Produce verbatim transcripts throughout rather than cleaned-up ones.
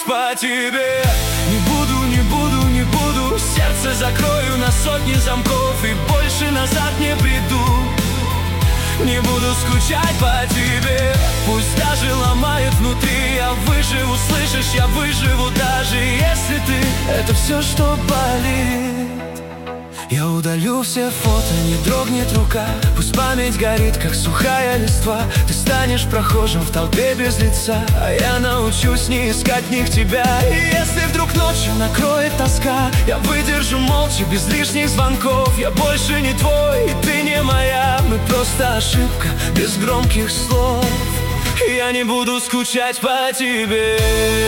по тебе. Не буду, не буду, не буду, сердце закрою на сотни замков и больше назад не приду. Не буду скучать по тебе, пусть даже ломает внутри. Я выживу, слышишь, я выживу, даже если ты — это все, что болит. Я удалю все фото, не дрогнет рука, пусть память горит, как сухая листва. Ты станешь прохожим в толпе без лица, а я научусь не искать в них тебя. И если вдруг ночью накроет тоска, я выдержу молча, без лишних звонков. Я больше не твой, и ты не моя, мы просто ошибка, без громких слов. И я не буду скучать по тебе,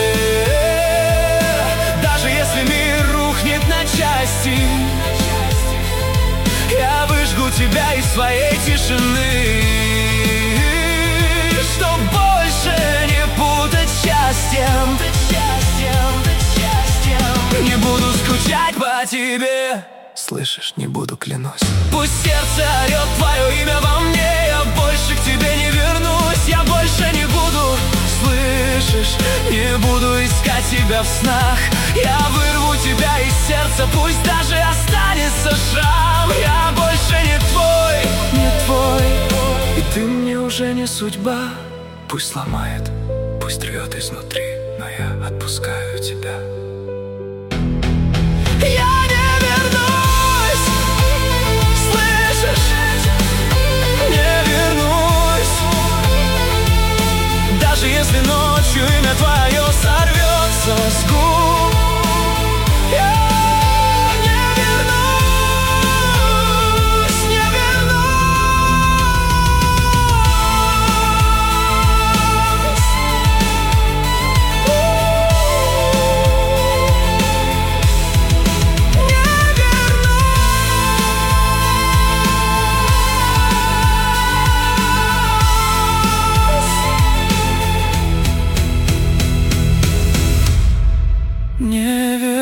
даже если мир рухнет на части. Я выжгу тебя из своей тишины, чтоб больше не путать счастьем. Не буду скучать по тебе, слышишь, не буду, клянусь. Пусть сердце орет твое имя во мне, я больше к тебе не вернусь. Я больше не буду, слышишь, не буду искать тебя в снах. Я вырву тебя из сердца, пусть даже останется шрам. Я больше не твой, не твой, и ты мне уже не судьба. Пусть ломает, пусть рвет изнутри, но я отпускаю тебя. Я не вернусь, слышишь, не вернусь. Даже если ночью имя твое сорвется с губ, я не вернусь, не вернусь. Не вернусь.